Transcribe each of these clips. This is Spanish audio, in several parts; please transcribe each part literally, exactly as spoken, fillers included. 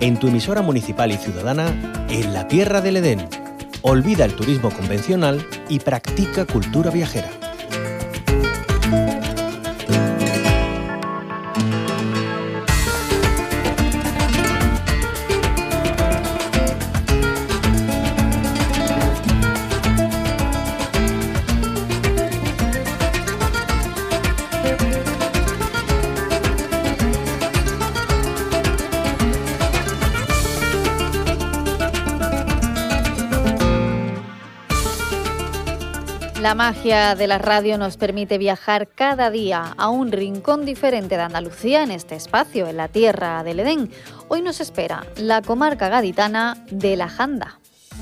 en tu emisora municipal y ciudadana, en la Tierra del Edén. Olvida el turismo convencional y practica cultura viajera. La magia de la radio nos permite viajar cada día a un rincón diferente de Andalucía en este espacio, en la Tierra del Edén. Hoy nos espera la comarca gaditana de la Janda.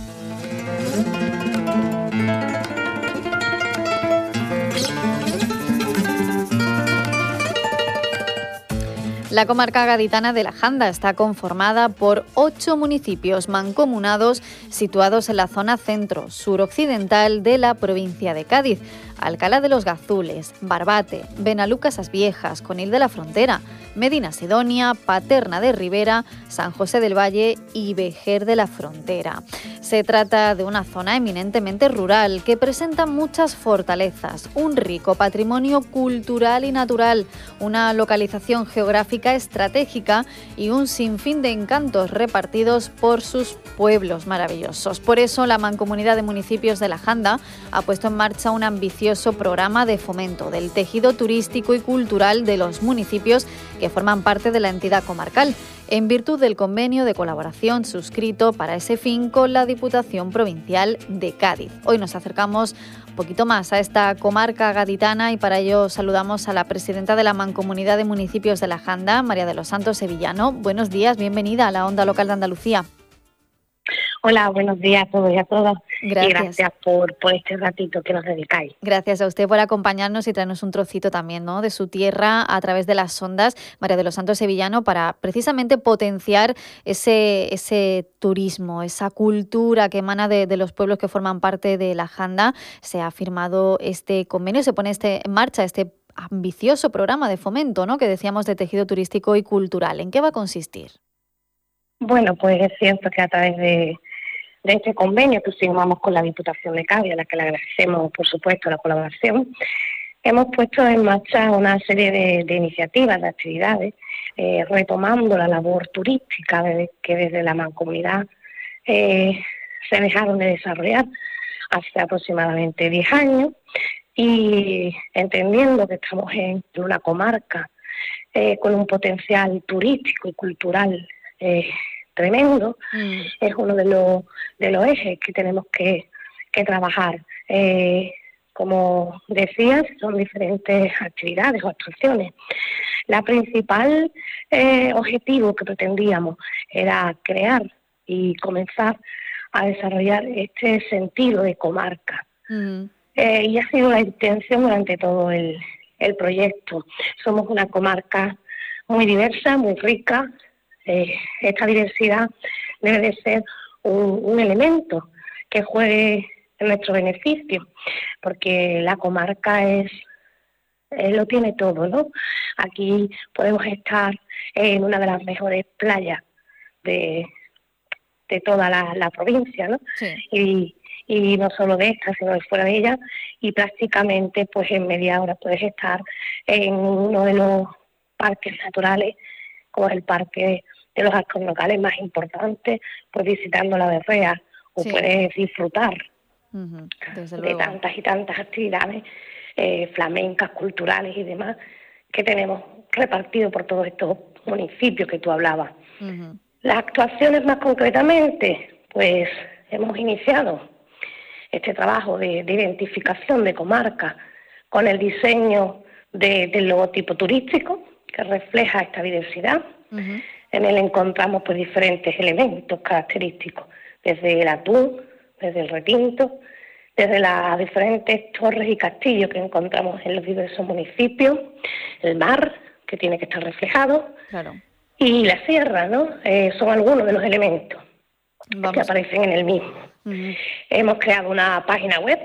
La comarca gaditana de la Janda está conformada por ocho municipios mancomunados situados en la zona centro-suroccidental de la provincia de Cádiz: Alcalá de los Gazules, Barbate, Benalucas As Viejas, Conil de la Frontera, Medina Sidonia, Paterna de Ribera, San José del Valle y Vejer de la Frontera. Se trata de una zona eminentemente rural que presenta muchas fortalezas, un rico patrimonio cultural y natural, una localización geográfica estratégica y un sinfín de encantos repartidos por sus pueblos maravillosos. Por eso, la Mancomunidad de Municipios de la Janda ha puesto en marcha un ambicioso programa de fomento del tejido turístico y cultural de los municipios que forman parte de la entidad comarcal, en virtud del convenio de colaboración suscrito para ese fin con la Diputación Provincial de Cádiz. Hoy nos acercamos un poquito más a esta comarca gaditana y para ello saludamos a la presidenta de la Mancomunidad de Municipios de la Janda, María de los Santos Sevillano. Buenos días, bienvenida a la Onda Local de Andalucía. Hola, buenos días a todos y a todas. Gracias. Y gracias por, por este ratito que nos dedicáis. Gracias a usted por acompañarnos y traernos un trocito también, ¿no?, de su tierra a través de las ondas, María de los Santos Sevillano, para precisamente potenciar ese, ese turismo, esa cultura que emana de, de los pueblos que forman parte de la Janda. Se ha firmado este convenio, se pone este, en marcha este ambicioso programa de fomento, ¿no?, que decíamos, de tejido turístico y cultural. ¿En qué va a consistir? Bueno, pues es cierto que a través de, de este convenio que firmamos con la Diputación de Cádiz, a la que le agradecemos, por supuesto, la colaboración, hemos puesto en marcha una serie de, de iniciativas, de actividades, eh, retomando la labor turística de, que desde la Mancomunidad eh, se dejaron de desarrollar hace aproximadamente diez años, y entendiendo que estamos en una comarca eh, con un potencial turístico y cultural eh, tremendo, mm. es uno de los de los ejes que tenemos que, que trabajar. Eh, como decías, son diferentes actividades o actuaciones. La principal eh, objetivo que pretendíamos era crear y comenzar a desarrollar este sentido de comarca. Mm. Eh, y ha sido la intención durante todo el, el proyecto. Somos una comarca muy diversa, muy rica. Eh, esta diversidad debe de ser un, un elemento que juegue en nuestro beneficio, porque la comarca es eh, lo tiene todo, ¿no? Aquí podemos estar en una de las mejores playas de, de toda la, la provincia, ¿no? Sí. Y, y no solo de esta, sino de fuera de ella, y prácticamente pues en media hora puedes estar en uno de los parques naturales, como es el parque de los arcos locales más importantes, pues visitando la Berrea, o sí. puedes disfrutar uh-huh. de tantas y tantas actividades eh, flamencas, culturales y demás que tenemos repartido por todos estos municipios que tú hablabas. Uh-huh. Las actuaciones más concretamente, pues hemos iniciado este trabajo de, de identificación de comarca con el diseño de, del logotipo turístico que refleja esta diversidad. Uh-huh. En él encontramos pues diferentes elementos característicos, desde el atún, desde el retinto, desde las diferentes torres y castillos que encontramos en los diversos municipios, el mar, que tiene que estar reflejado, claro. y la sierra, ¿no? Eh, son algunos de los elementos Vamos. que aparecen en el mismo. Uh-huh. Hemos creado una página web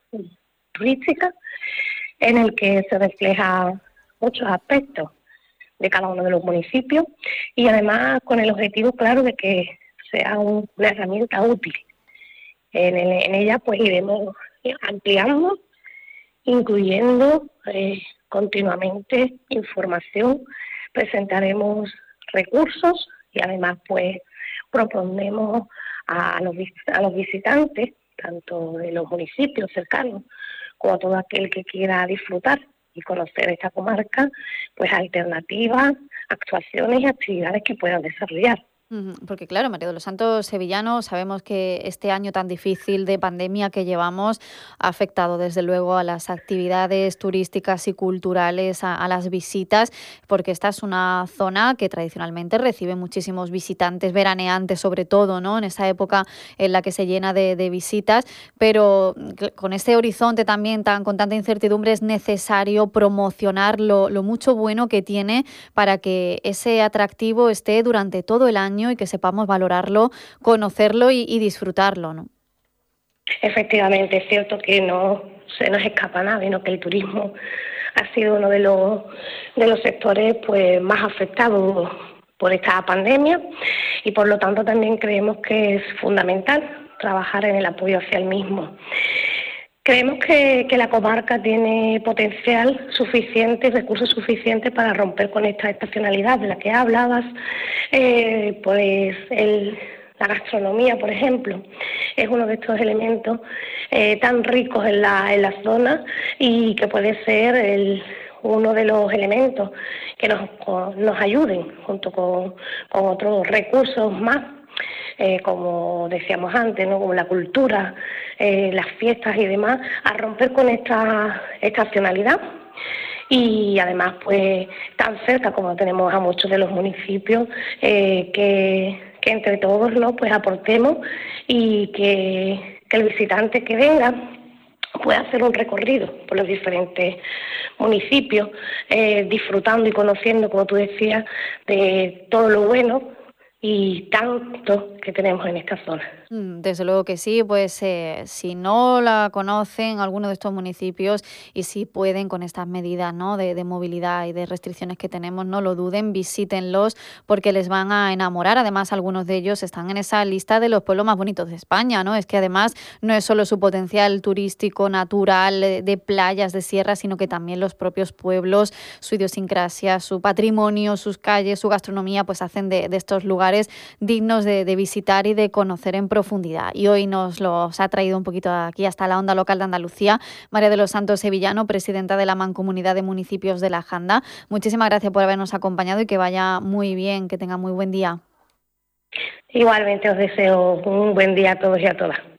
turística en el que se refleja muchos aspectos de cada uno de los municipios y además con el objetivo claro de que sea un, una herramienta útil. En, el, en ella pues iremos ampliando, incluyendo eh, continuamente información, presentaremos recursos y además pues proponemos a los, a los visitantes, tanto de los municipios cercanos como a todo aquel que quiera disfrutar y conocer esta comarca, pues alternativas, actuaciones y actividades que puedan desarrollar. Porque claro, María de los Santos Sevillano, sabemos que este año tan difícil de pandemia que llevamos ha afectado desde luego a las actividades turísticas y culturales, a, a las visitas, porque esta es una zona que tradicionalmente recibe muchísimos visitantes, veraneantes sobre todo, ¿no? En esa época en la que se llena de, de visitas, pero con este horizonte también tan con tanta incertidumbre es necesario promocionar lo, lo mucho bueno que tiene para que ese atractivo esté durante todo el año y que sepamos valorarlo, conocerlo y, y disfrutarlo, ¿no? Efectivamente, es cierto que no se nos escapa nada, sino que el turismo ha sido uno de los de los sectores pues más afectados por esta pandemia y por lo tanto también creemos que es fundamental trabajar en el apoyo hacia el mismo. Creemos que, que la comarca tiene potencial suficiente, recursos suficientes para romper con esta estacionalidad de la que hablabas. Eh, pues el, la gastronomía, por ejemplo, es uno de estos elementos eh, tan ricos en la, en la zona y que puede ser el, uno de los elementos que nos, nos ayuden junto con, con otros recursos más. Eh, como decíamos antes, ¿no? Como la cultura, eh, las fiestas y demás, a romper con esta estacionalidad y además pues tan cerca como tenemos a muchos de los municipios, eh, que, que entre todos, ¿no? Pues aportemos y que, que el visitante que venga pueda hacer un recorrido por los diferentes municipios, eh, disfrutando y conociendo, como tú decías, de todo lo bueno y tanto que tenemos en esta zona. Desde luego que sí, pues eh, si no la conocen alguno de estos municipios y si pueden con estas medidas, ¿no? de, de movilidad y de restricciones que tenemos, no lo duden, visítenlos porque les van a enamorar. Además, algunos de ellos están en esa lista de los pueblos más bonitos de España, ¿no? Es que además no es solo su potencial turístico, natural, de, de playas, de sierras, sino que también los propios pueblos, su idiosincrasia, su patrimonio, sus calles, su gastronomía, pues hacen de, de estos lugares dignos de, de visitar y de conocer en profundidad. Y hoy nos los ha traído un poquito aquí hasta la onda local de Andalucía, María de los Santos Sevillano, presidenta de la Mancomunidad de Municipios de la Janda. Muchísimas gracias por habernos acompañado y que vaya muy bien, que tenga muy buen día. Igualmente os deseo un buen día a todos y a todas.